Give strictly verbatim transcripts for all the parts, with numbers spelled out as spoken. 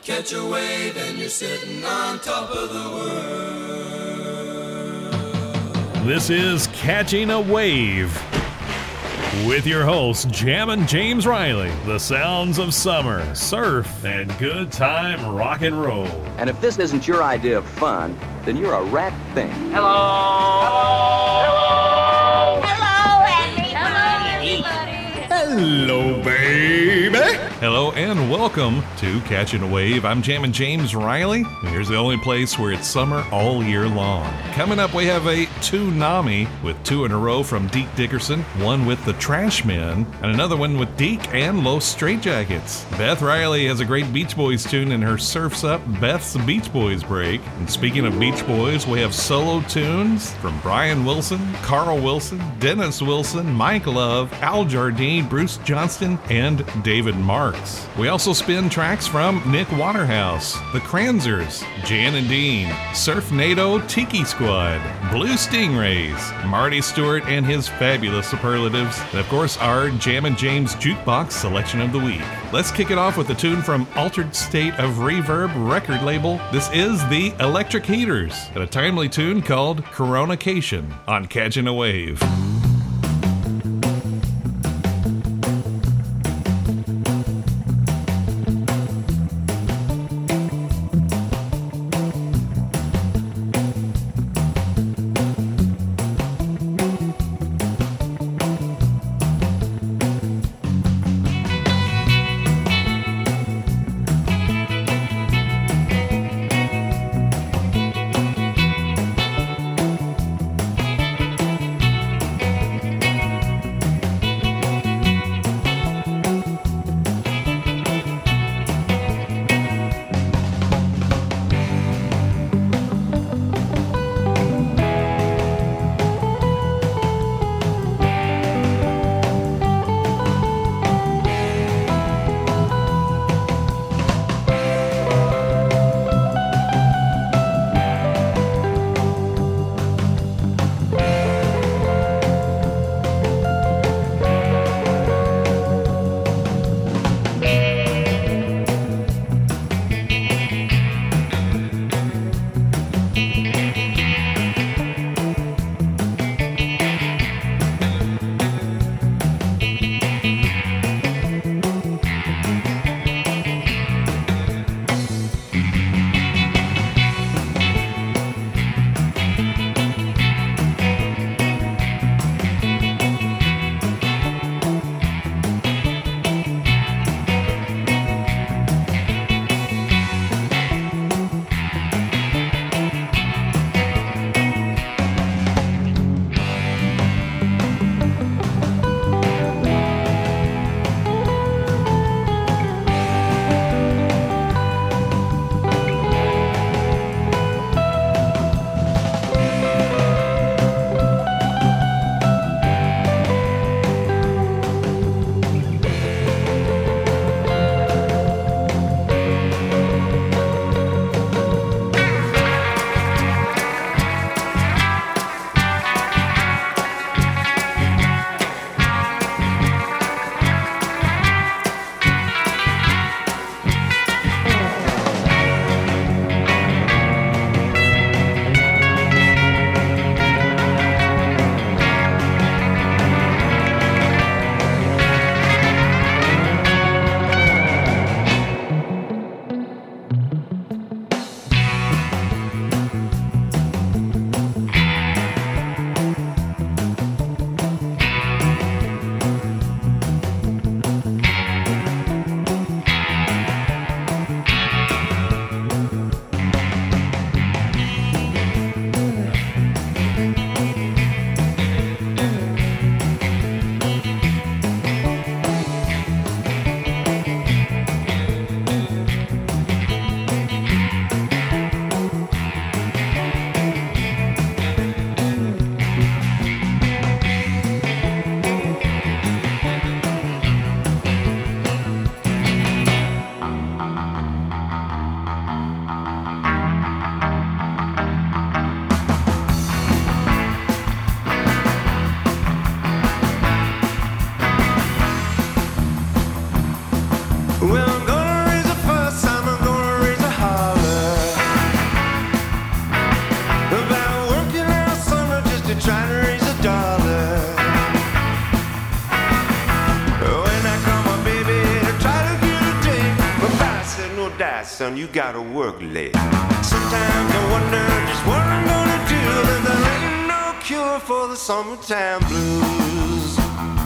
Catch a wave and you're sitting on top of the world. This is Catching a Wave with your hosts, Jammin' James Riley. The sounds of summer, surf, and good time rock and roll. And if this isn't your idea of fun, then you're a rat thing. Hello. Hello. Hello, everybody. Hello, baby. Hello and welcome to Catching a Wave. I'm Jammin' James Riley, and here's the only place where it's summer all year long. Coming up, we have a two-nami with two in a row from Deke Dickerson, one with the Trashmen, and another one with Deke and Los Straitjackets. Beth Riley has a great Beach Boys tune in her Surf's Up Beth's Beach Boys break. And speaking of Beach Boys, we have solo tunes from Brian Wilson, Carl Wilson, Dennis Wilson, Mike Love, Al Jardine, Bruce Johnston, and David Marks. We also spin tracks from Nick Waterhouse, The Kranzers, Jan and Dean, Surf NATO Tiki Squad, Blue Stingrays, Marty Stewart and his fabulous superlatives, and of course our Jammin' James Jukebox selection of the week. Let's kick it off with a tune from Altered State of Reverb record label. This is the Electric Heaters and a timely tune called Coronacation on Catching a Wave. Hello. die, son, you gotta work late. Sometimes I wonder just what I'm gonna do, but there ain't no cure for the summertime blues.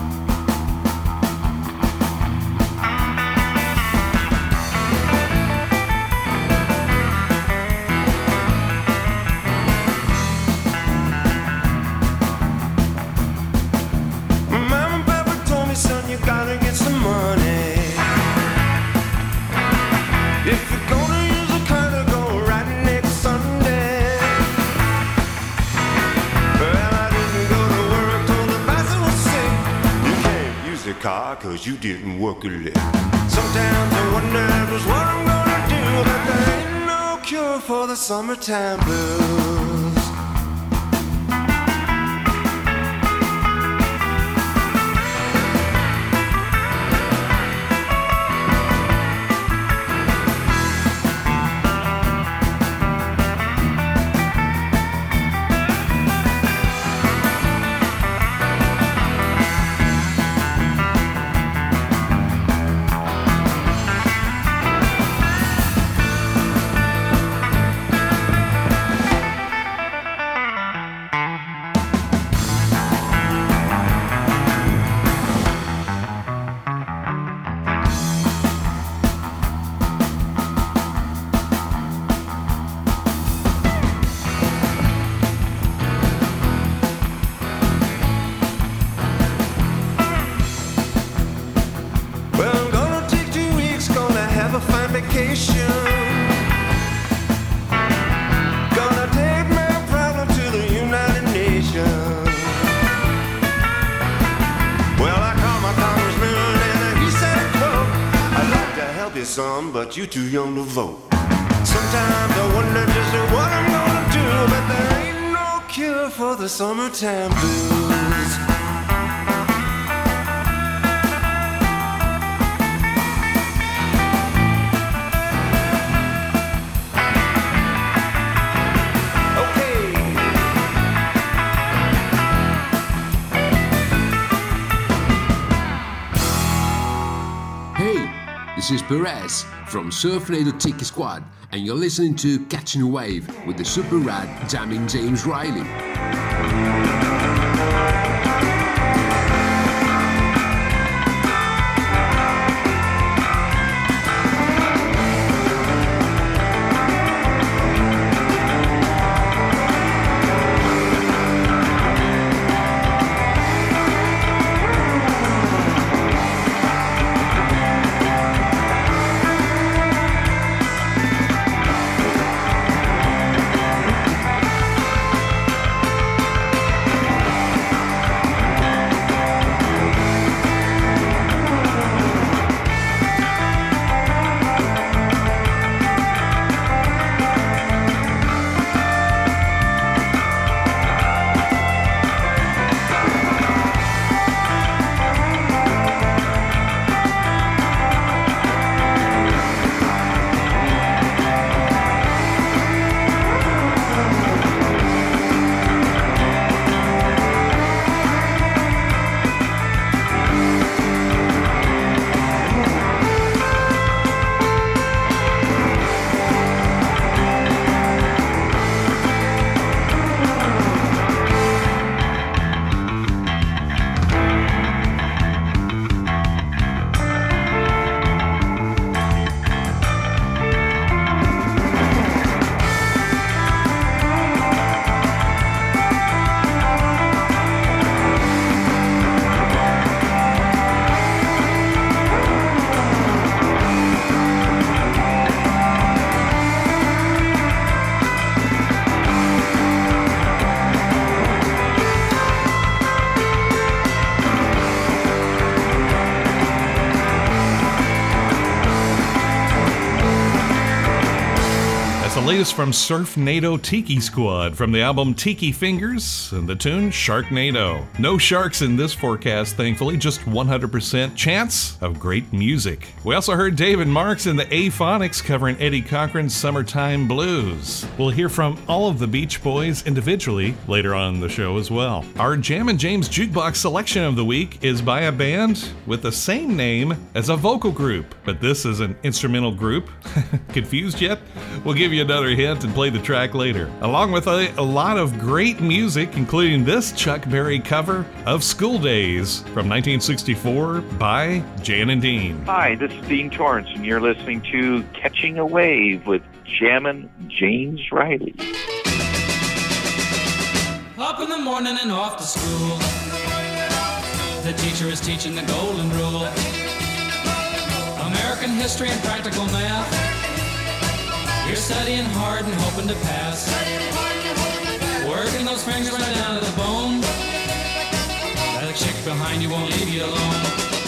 Mama and Papa told me, son, you gotta get some money. If you're gonna use a car to go right next Sunday. Well, I didn't go to work, told the boss I was sick. You can't use the car cause you didn't work a lick. Sometimes I wonder just what I'm gonna do, but there ain't no cure for the summertime blues. Well, I'm gonna take two weeks, gonna have a fine vacation. Gonna take my problem to the United Nations. Well, I called my congressman and he said, quote, I'd like to help you some, but you're too young to vote. Sometimes I wonder just what I'm gonna do, but there ain't no cure for the summertime blues. This is Perez from Surf Radio Tiki Squad, and you're listening to Catching a Wave with the super rad Jamming James Riley. the latest from Surfnado Tiki Squad from the album Tiki Fingers and the tune Sharknado. No sharks in this forecast, thankfully, just one hundred percent chance of great music. We also heard David Marks and the A-Phonics covering Eddie Cochran's Summertime Blues. We'll hear from all of the Beach Boys individually later on in the show as well. Our Jammin' James Jukebox selection of the week is by a band with the same name as a vocal group, but this is an instrumental group. Confused yet? We'll give you another hint and play the track later. Along with a, a lot of great music, including this Chuck Berry cover of School Days from nineteen sixty-four by Jan and Dean. Hi, this is Dean Torrance, and you're listening to Catching a Wave with Jammin' James Riley. Up in the morning and off to school. The teacher is teaching the golden rule. American history and practical math. You're studying hard and hoping to pass. Working those fingers right down to the bone. That chick behind you won't leave you alone.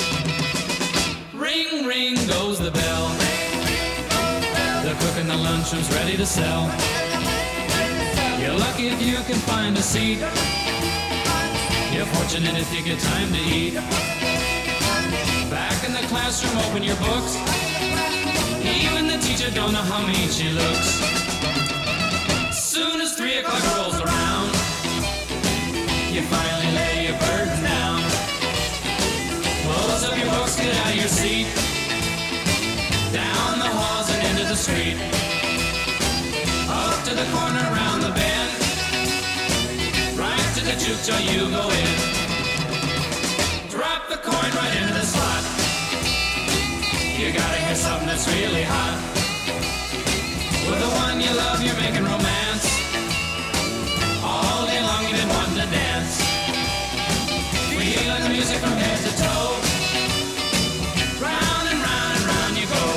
Ring, ring goes the bell. The cook in the lunchroom's ready to sell. You're lucky if you can find a seat. You're fortunate if you get time to eat. Back in the classroom, open your books. Even the teacher don't know how mean she looks. Soon as three o'clock rolls around, you finally lay your burden down. Close up your books, get out of your seat. Down the halls and into the street. Up to the corner, round the bend. Right to the juke joint you go in. Drop the coin right into the slot. You gotta hear something that's really hot. With the one you love, you're making romance. All day long you've been wanting to dance. Feeling the music from head to toe. Round and round and round you go.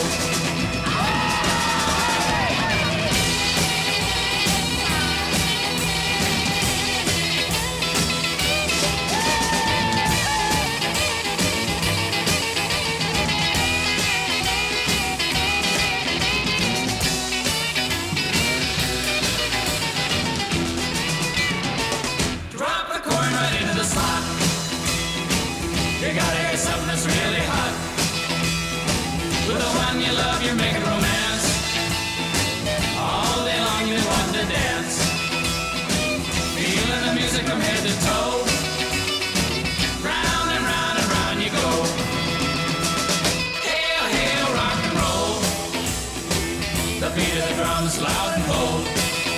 You gotta hear something that's really hot. With the one you love, you're making romance. All day long you've been wanting to dance. Feeling the music from head to toe. Round and round and round you go. Hail, hail, rock and roll. The beat of the drums loud and bold.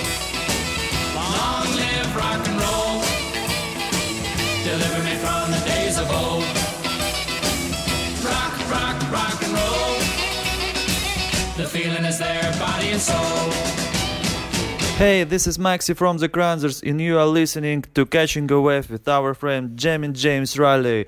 Long live rock and roll. Deliver me from the days of old. Rock, rock, rock and roll. The feeling is there, body and soul. Hey, this is Maxi from the Kranzers, and you are listening to Catching a Wave with our friend Jammin' James Riley.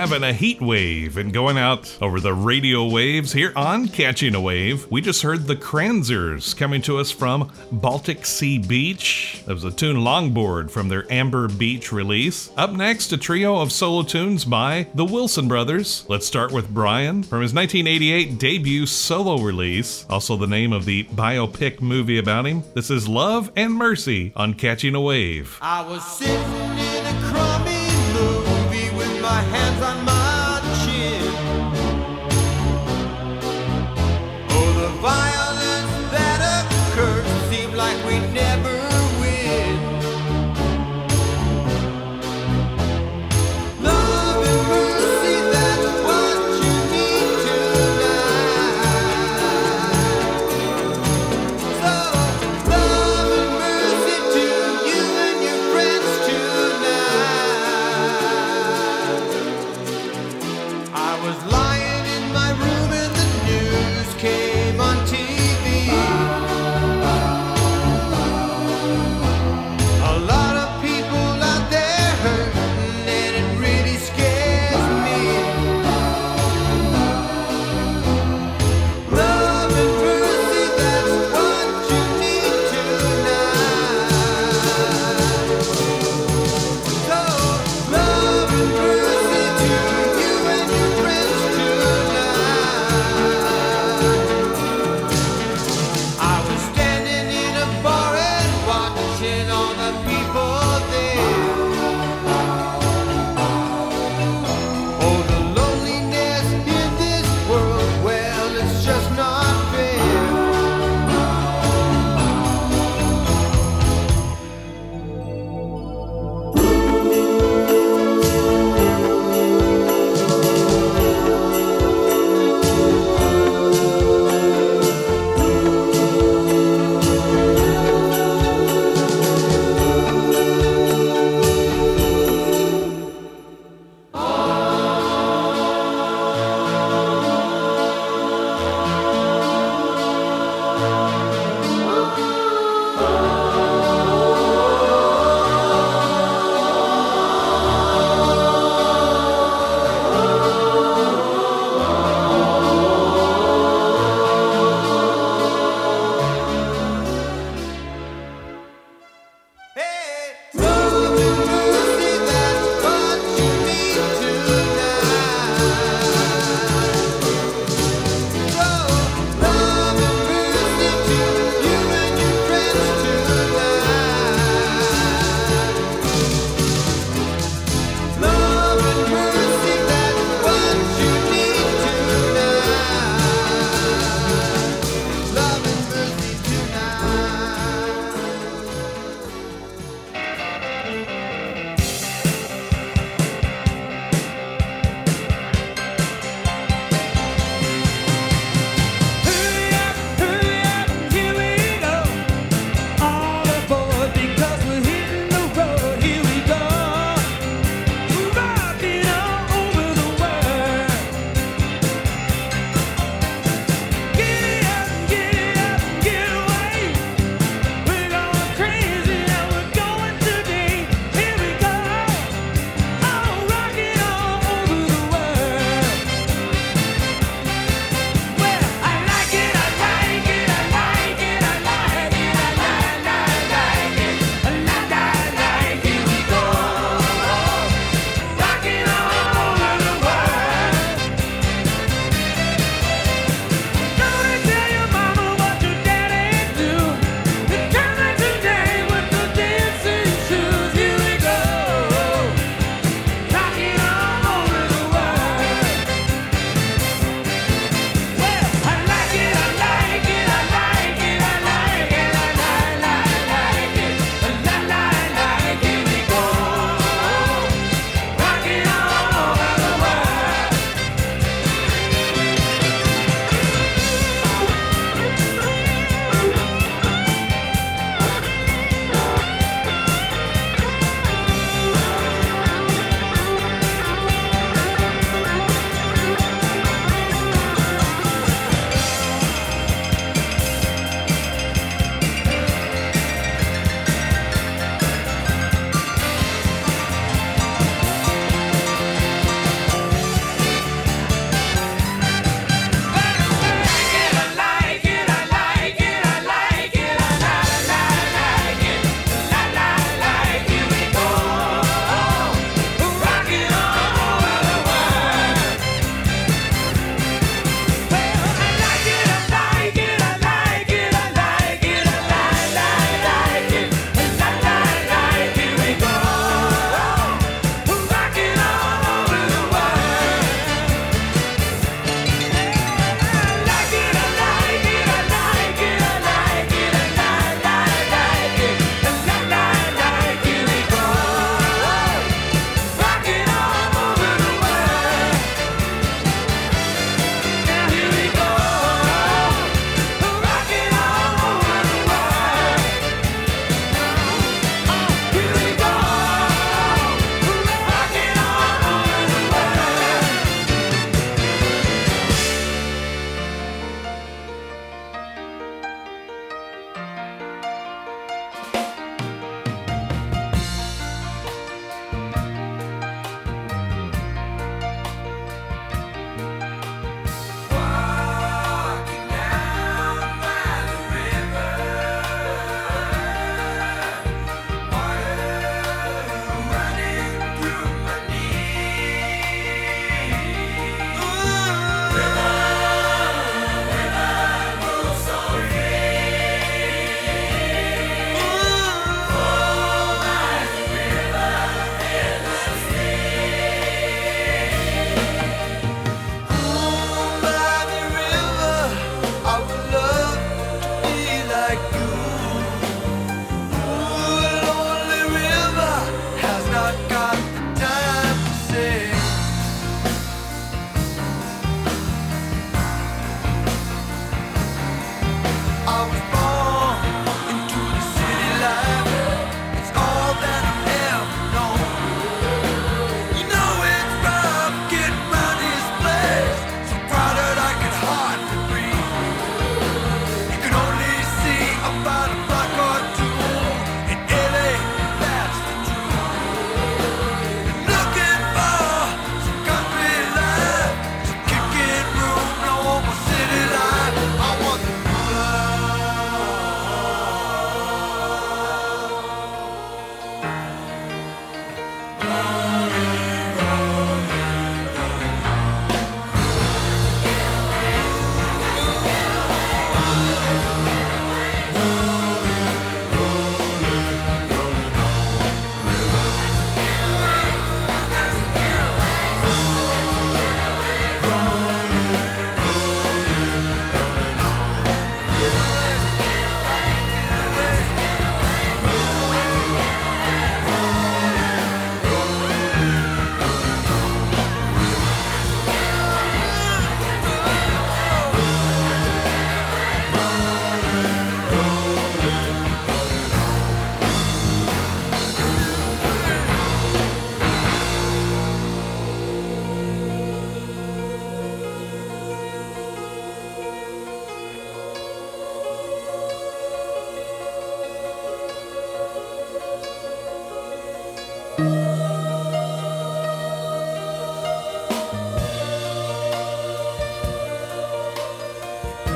having a heat wave and going out over the radio waves here on Catching a Wave. We just heard the Kranzers coming to us from Baltic Sea Beach. That was a tune Longboard from their Amber Beach release. Up next, a trio of solo tunes by the Wilson Brothers. Let's start with Brian from his nineteen eighty-eight debut solo release, also the name of the biopic movie about him. This is Love and Mercy on Catching a Wave. I was sitting in a crummy movie with my hands on my chin. Oh, the violence that occurred seemed like we never win. Love and mercy, that's what you need tonight. So, love and mercy to you and your friends too.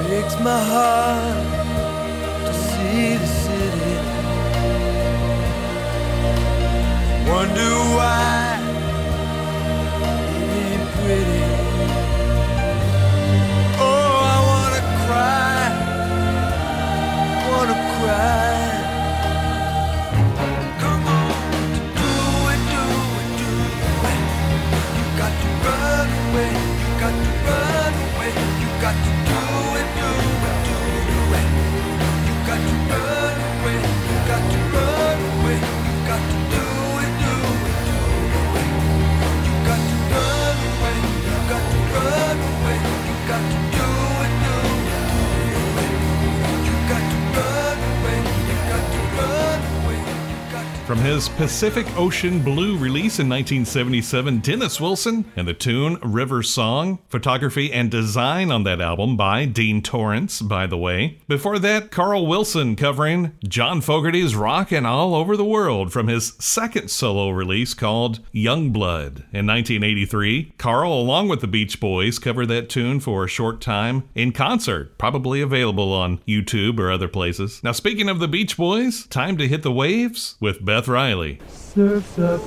breaks my heart to see the city. Wonder why it ain't pretty. Oh, I wanna cry, wanna cry. Come on, do it, do it, do it. You got to run away, you got to run away, you got to do it, do it, do it. You got to run away, you got to run away, you got to do it, do it, do it. You got to run away, you got to run away, you got to do it, do it, do it. You got to run away, you got to run away, you got to. From his Pacific Ocean Blue release in nineteen seventy-seven, Dennis Wilson and the tune River Song. Photography and design on that album by Dean Torrance, by the way. Before that, Carl Wilson covering John Fogerty's Rockin' All Over the World from his second solo release called Youngblood. In nineteen eighty-three, Carl, along with the Beach Boys, covered that tune for a short time in concert, probably available on YouTube or other places. Now, speaking of the Beach Boys, time to hit the waves with Beth Riley. Surf's up.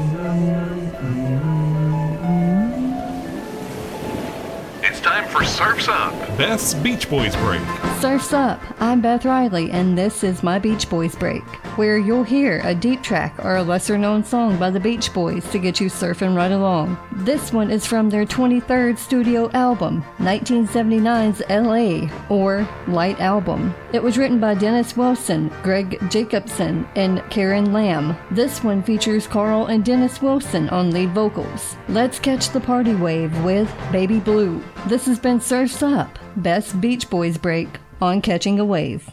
It's time for Surf's Up, Beth's Beach Boys Break. Surf's Up. I'm Beth Riley, and this is my Beach Boys Break, where you'll hear a deep track or a lesser-known song by the Beach Boys to get you surfing right along. This one is from their twenty-third studio album, nineteen seventy-nine's L A, or Light Album. It was written by Dennis Wilson, Greg Jacobson, and Karen Lamb. This one features Carl and Dennis Wilson on lead vocals. Let's catch the party wave with Baby Blue. This has been Surf's Up, Best Beach Boys Break on Catching a Wave.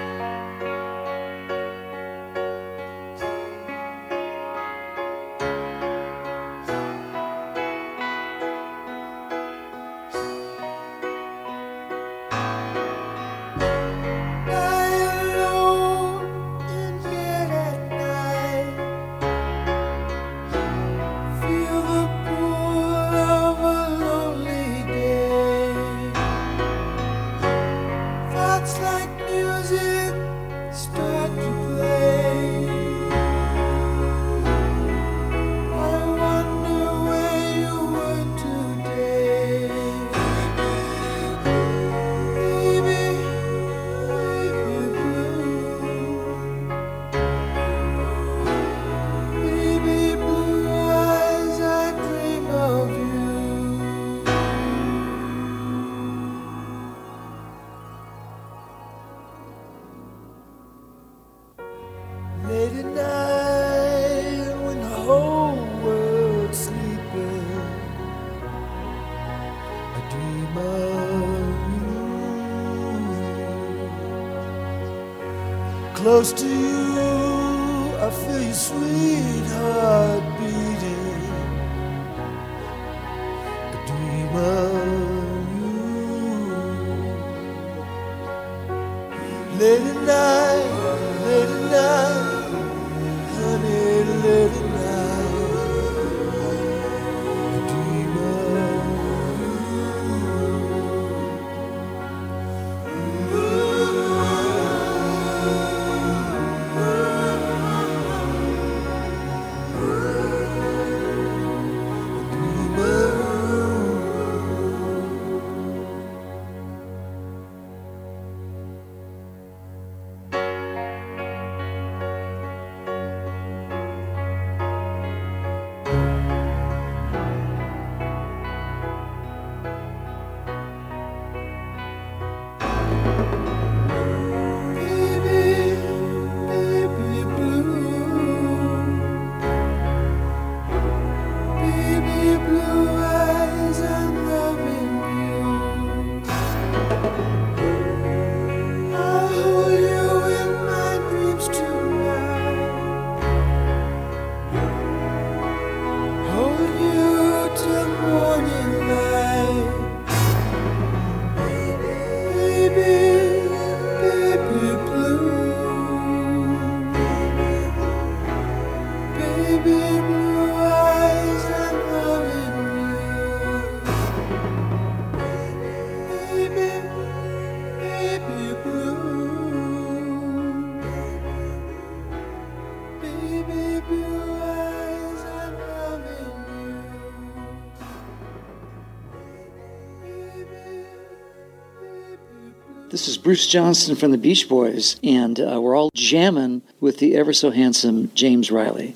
Close to you, I feel your sweet heart beating. I dream of you. Late at night, late at night, honey, late at night. I dream of This is Bruce Johnston from the Beach Boys, and uh, we're all jamming with the ever so handsome James Riley.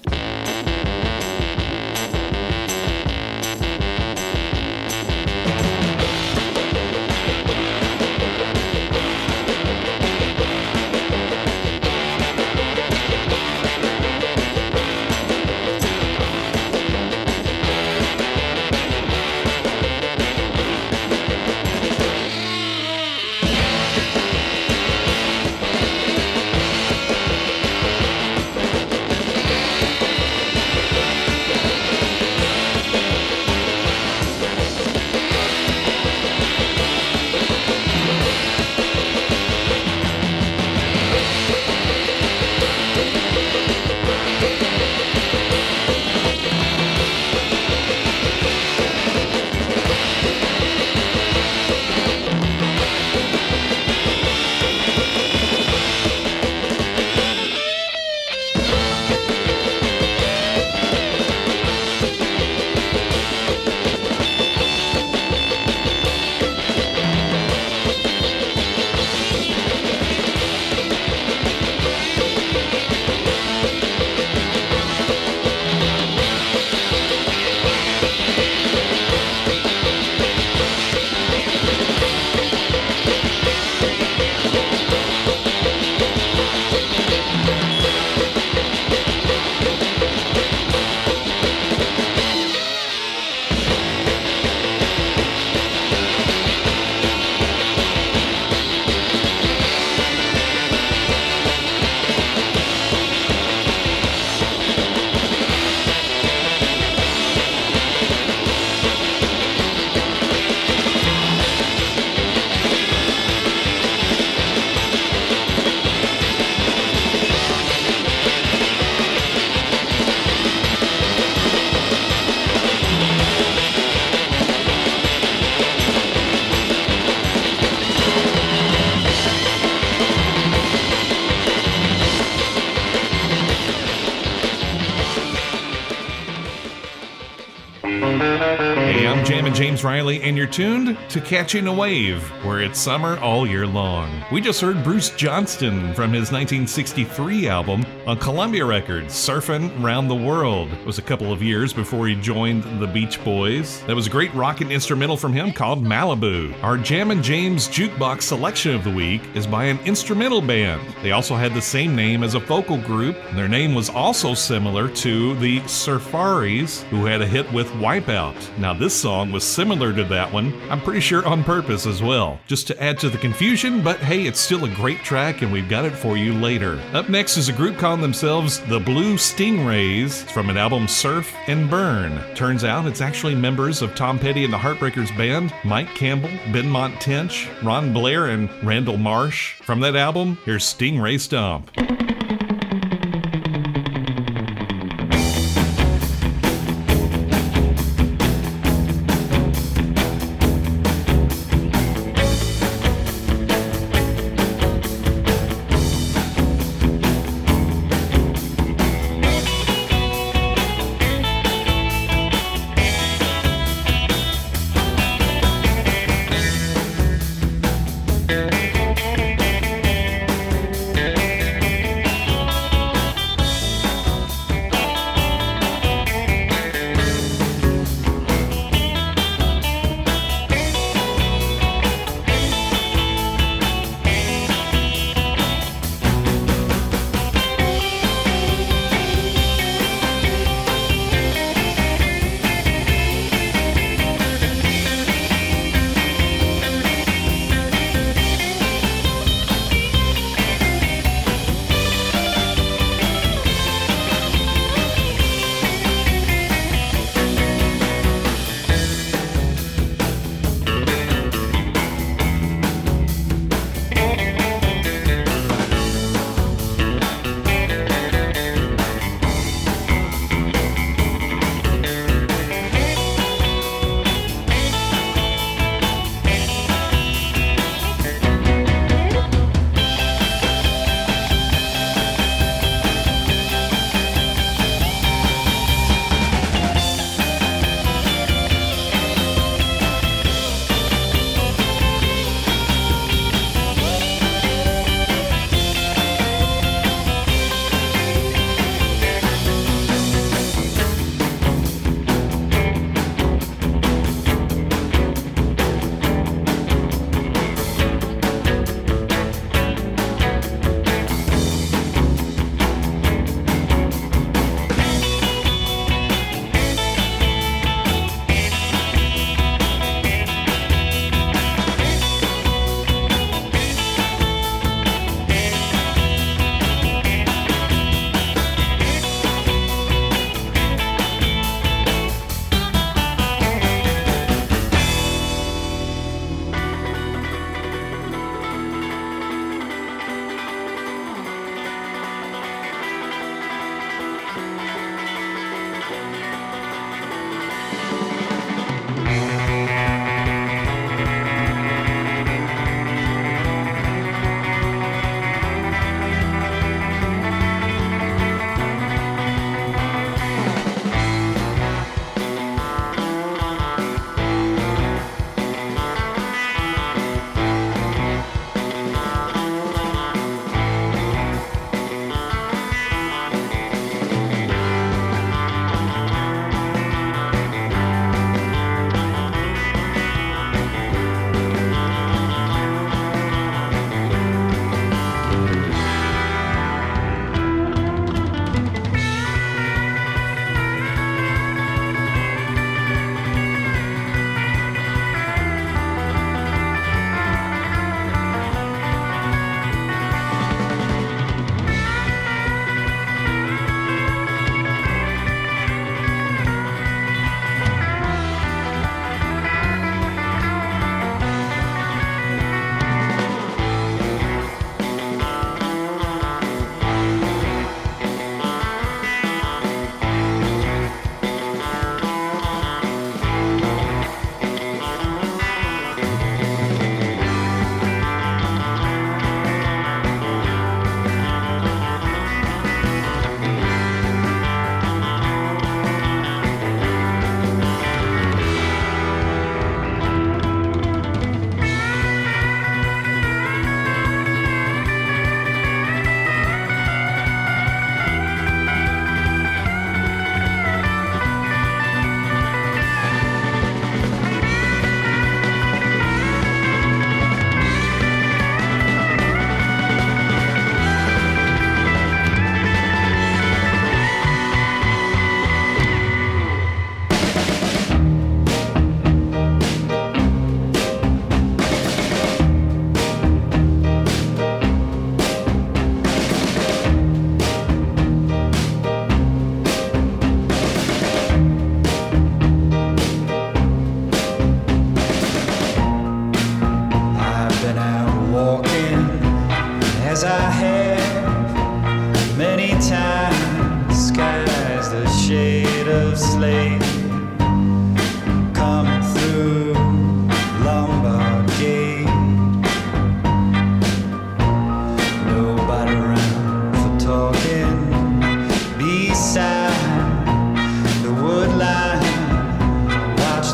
Hey, I'm Jammin' James Riley, and you're tuned to Catching a Wave, where it's summer all year long. We just heard Bruce Johnston from his nineteen sixty-three album on Columbia Records, Surfin' Round the World. It was a couple of years before he joined the Beach Boys. That was a great rockin' instrumental from him called Malibu. Our Jammin' James Jukebox selection of the week is by an instrumental band. They also had the same name as a vocal group, and their name was also similar to the Surfaris, who had a hit with Wipeout. Now this song was similar to that one, I'm pretty sure on purpose as well, just to add to the confusion, but hey, it's still a great track and we've got it for you later. Up next is a group calling themselves the Blue Stingrays from an album Surf and Burn. Turns out it's actually members of Tom Petty and the Heartbreakers band, Mike Campbell, Benmont Tench, Ron Blair, and Randall Marsh. From that album, here's Stingray Stomp.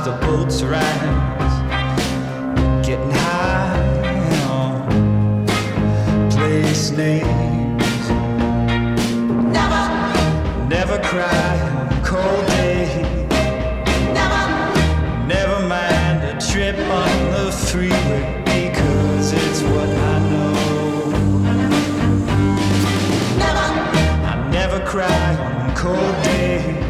the boats rise, getting high on place names. Never, never cry on cold days. Never, never mind a trip on the freeway because it's what I know. Never, I never cry on cold days.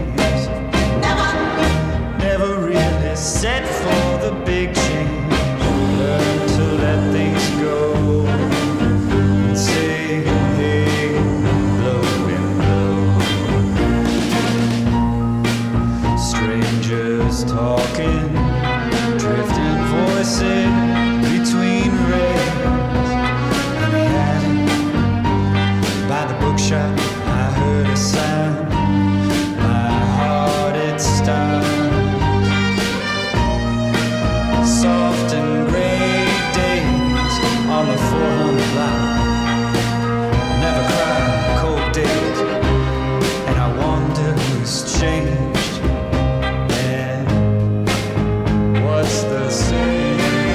Never really set for the big change. Learn to let things go and say, hey, blow and blow. Strangers talking, drifting voices between rails. And the alley by the bookshop, I heard a sound. My heart it stopped. Soft and gray days on the four hundred block. Never cry cold days, and I wonder who's changed and what's the same.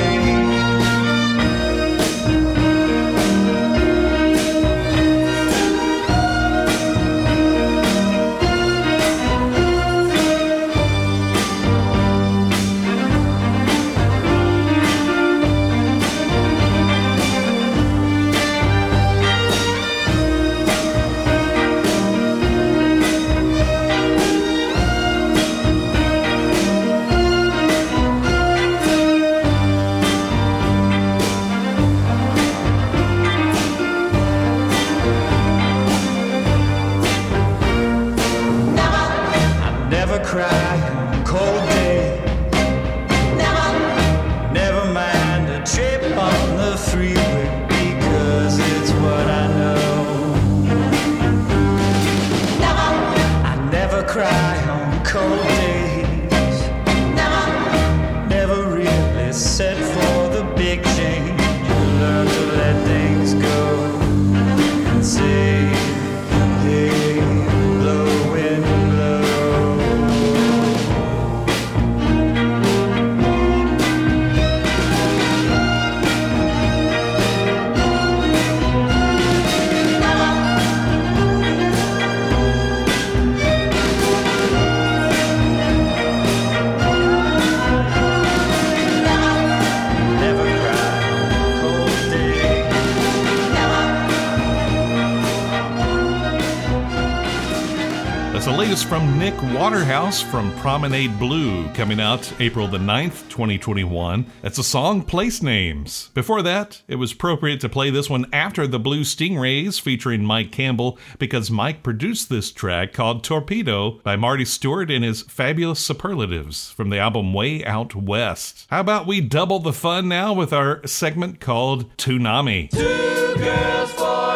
From Nick Waterhouse from Promenade Blue, coming out April the ninth, twenty twenty-one. That's a song, Place Names. Before that, it was appropriate to play this one after the Blue Stingrays featuring Mike Campbell because Mike produced this track called Torpedo by Marty Stewart and his Fabulous Superlatives from the album Way Out West. How about we double the fun now with our segment called Toonami? Two girls for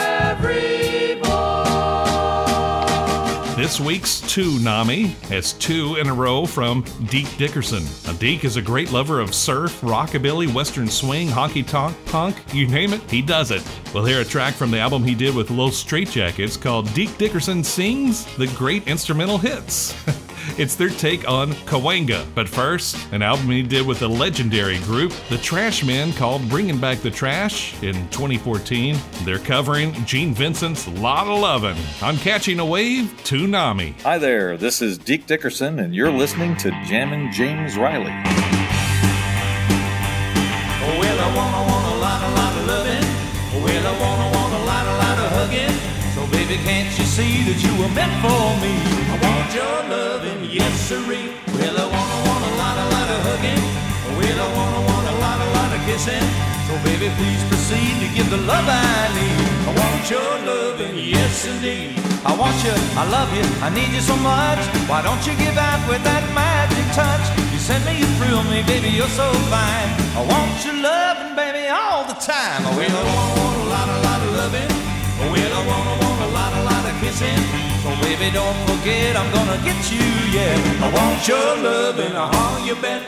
every This week's Toonami has two in a row from Deke Dickerson. Now, Deke is a great lover of surf, rockabilly, western swing, honky-tonk, punk, you name it, he does it. We'll hear a track from the album he did with Los Straitjackets called Deke Dickerson Sings the Great Instrumental Hits. It's their take on Cahuenga. But first, an album he did with the legendary group, the Trashmen, called Bringing Back the Trash in twenty fourteen. They're covering Gene Vincent's Lotta Lovin' on Catching a Wave, Toonami. Hi there, this is Deke Dickerson, and you're listening to Jammin' James Riley. Well, I wanna, want a lot, a lot of loving. Well, I wanna, want a lot, a lot of hugging. So baby, can't you see that you were meant for me? I want your loving, yes sirree. Well, I wanna, want a lot, a lot of hugging. Well, I wanna, want a lot, a lot of kissing. So baby, please proceed to give the love I need. I want your loving, yes indeed. I want you, I love you, I need you so much. Why don't you give out with that magic touch? You send me, you thrill me, baby, you're so fine. I want your loving, baby, all the time. Well, I wanna, want a lot, a lot of loving. Well, I wanna, want a lot, a lot of kissing. So baby, don't forget, I'm gonna get you, yeah. I want your loving, uh-huh, you bet.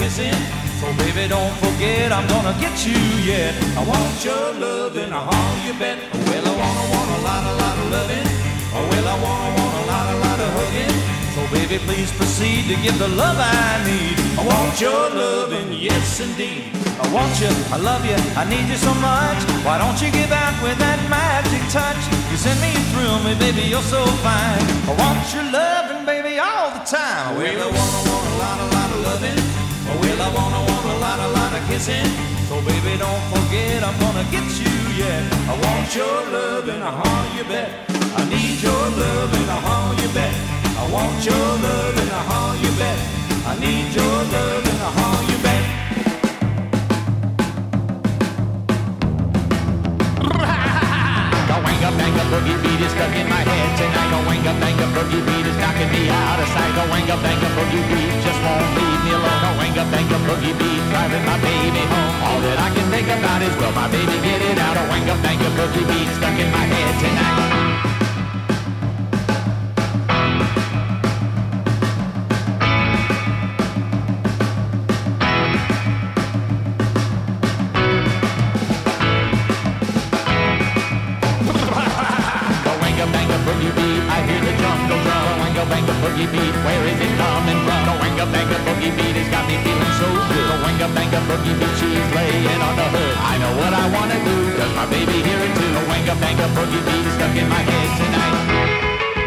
kissing. So baby, don't forget, I'm gonna get you yet. I want your loving, uh-huh, you bet. Well, I wanna, want a lot, a lot of loving. Oh, well, I wanna, want a lot, a lot of hugging. So baby, please proceed to give the love I need. I want your loving, yes indeed. I want you, I love you, I need you so much. Why don't you give out with that magic touch? You send me, you thrill me, baby, you're so fine. I want your loving, baby, all the time. Well, I wanna, want a lot, a lot of loving. Oh, well, I wanna, want a lot, a lot of kissing. So baby, don't forget, I'm gonna get you yet. I want your loving, uh-huh, you bet. I need your loving, uh-huh, you bet. I want your loving, uh-huh, you bet. I need your loving, uh-huh, you bet. The wanga banga boogie beat is stuck in my head tonight. The wanga banga boogie beat is knocking me out of sight. The wanga banga boogie beat just won't leave me alone. The wanga banga boogie beat driving my baby home. All that I can think about is, will my baby get it out? A wanga banga boogie beat stuck in my head tonight. Boogie beat, where is it coming from? The wanga banga boogie beat has got me feeling so good. The wanga banga boogie beat, she's laying on the hood. I know what I wanna do, does my baby hear it too? The wanga banga boogie beat is stuck in my head tonight.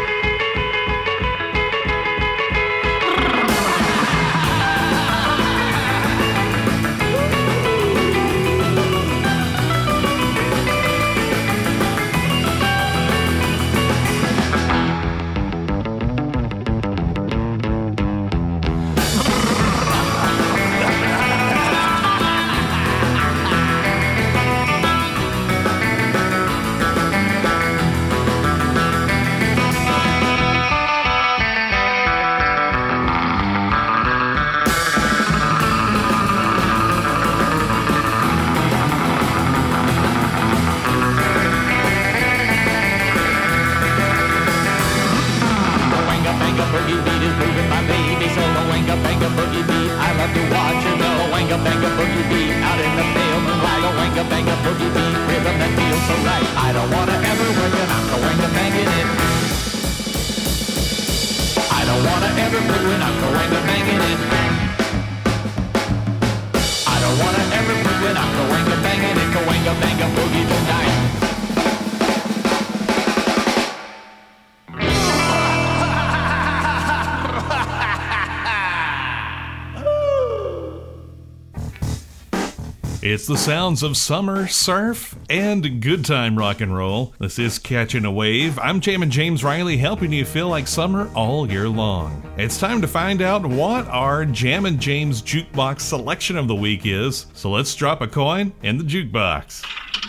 It's the sounds of summer, surf, and good time rock and roll. This is Catching a Wave. I'm Jammin' James Riley, helping you feel like summer all year long. It's time to find out what our Jammin' James Jukebox selection of the week is. So let's drop a coin in the jukebox.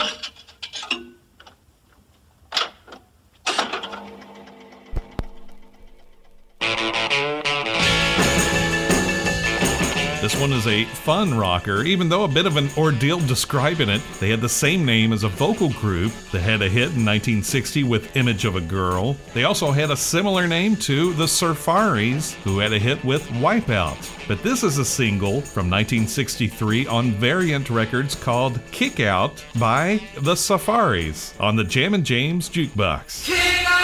This one is a fun rocker, even though a bit of an ordeal describing it. They had the same name as a vocal group that had a hit in nineteen sixty with Image of a Girl. They also had a similar name to the Surfaris, who had a hit with Wipeout. But this is a single from nineteen sixty-three on Variant Records called Kick Out by the Safaris on the Jammin' James Jukebox. Kick out!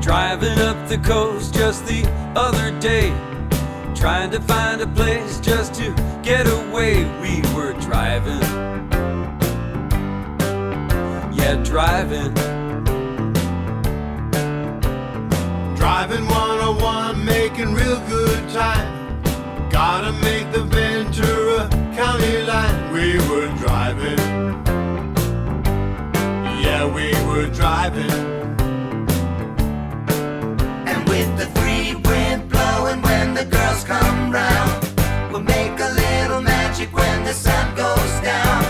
driving up the coast just the other day, trying to find a place just to get away. We were driving, yeah, driving. Driving one oh one, making real good time. Gotta make the Ventura County line. We were driving, yeah, we were driving. And with the three wind blowing when the girls come round, we'll make a little magic when the sun goes down.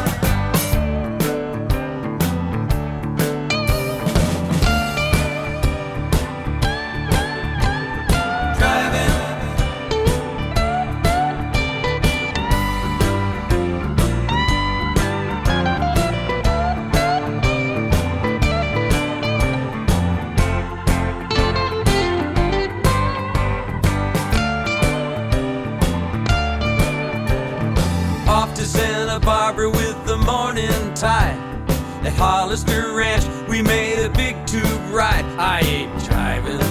Barbara with the morning tide. At Hollister Ranch we made a big tube ride. I ain't driving,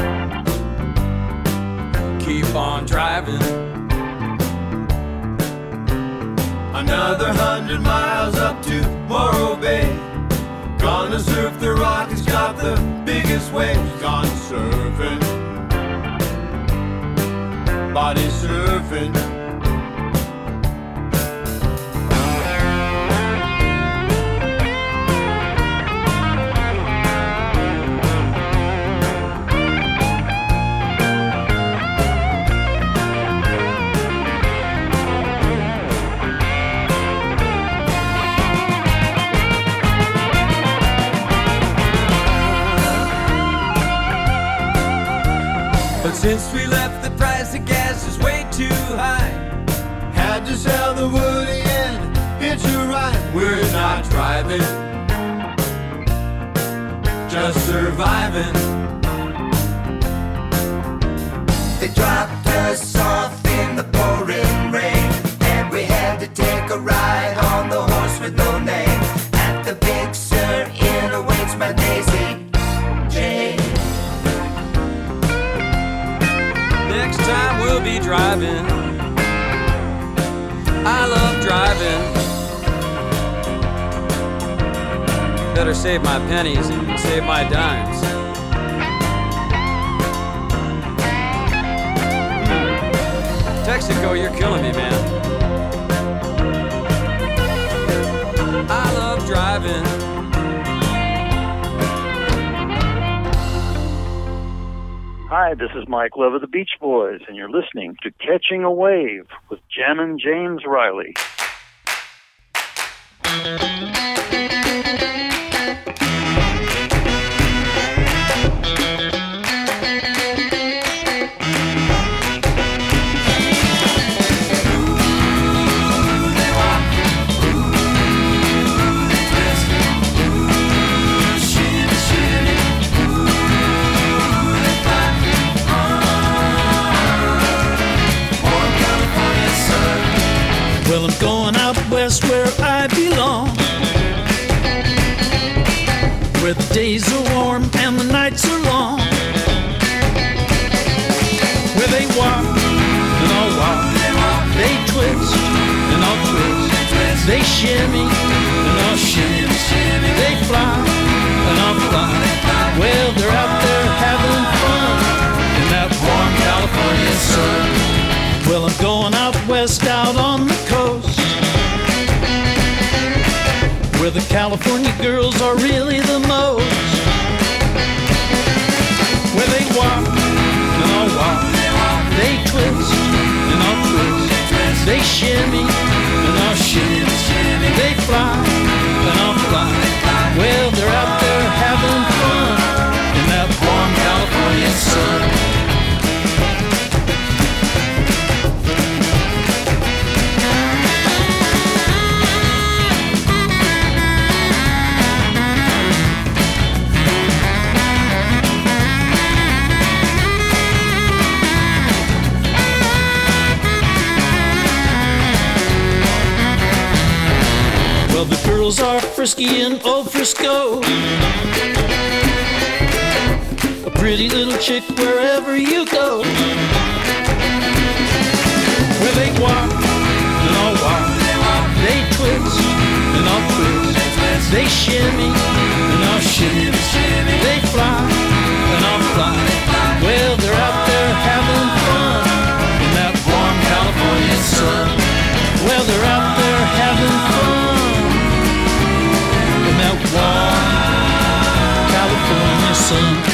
keep on driving. Another hundred miles up to Morro Bay. Gonna surf the rock, it's got the biggest waves. Gone surfing, body surfing. But since we left, the price of gas is way too high. Had to sell the Woody and hitch a ride. We're not driving, just surviving. They dropped us off in the pouring rain, and we had to take a ride on the horse with no name. At the Big Sur Inn awaits my Daisy Jane. Next time we'll be driving. I love driving. Better save my pennies and save my dimes. Texaco, you're killing me, man. I love driving. Hi, this is Mike Love of the Beach Boys, and you're listening to Catching a Wave with Jammin' James Riley. Well, I'm going out west where I belong, where the days are warm and the nights are long, where they walk and I'll walk, they twist and I'll twist, they shimmy and I'll shimmy, they fly and I'll fly. Well, they're out there having fun in that warm California sun. Well, I'm going out west, out on the coast, where the California girls are really the most, where they walk and I'll walk, they twist and I'll twist, they shimmy and I'll shimmy, they fly and I'll fly. Well, they're out there having fun in that warm California sun. Well, the girls are frisky in old Frisco, a pretty little chick wherever you go. Where they walk and I'll walk, they twist and I'll twist, they shimmy and I'll shimmy, they fly and I'll fly. Well, they're out there having fun in that warm California sun. Well, they're out there having fun in that warm California sun.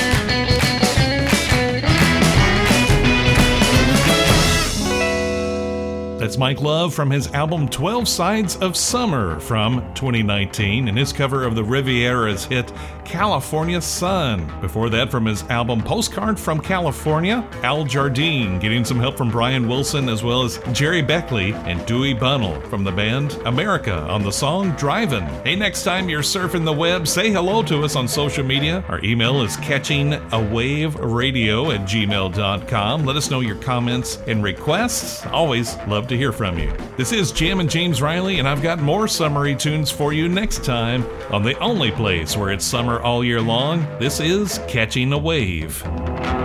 That's Mike Love from his album twelve Sides of Summer from twenty nineteen and his cover of the Riviera's hit California Sun. Before that, from his album Postcard from California, Al Jardine getting some help from Brian Wilson as well as Jerry Beckley and Dewey Bunnell from the band America on the song Drivin'. Hey, next time you're surfing the web, say hello to us on social media. Our email is catchingawaveradio at gmail dot com. Let us know your comments and requests. Always love to hear from you. This is Jammin' James Riley, and I've got more summery tunes for you next time on the only place where it's summer all year long. This is Catching a Wave.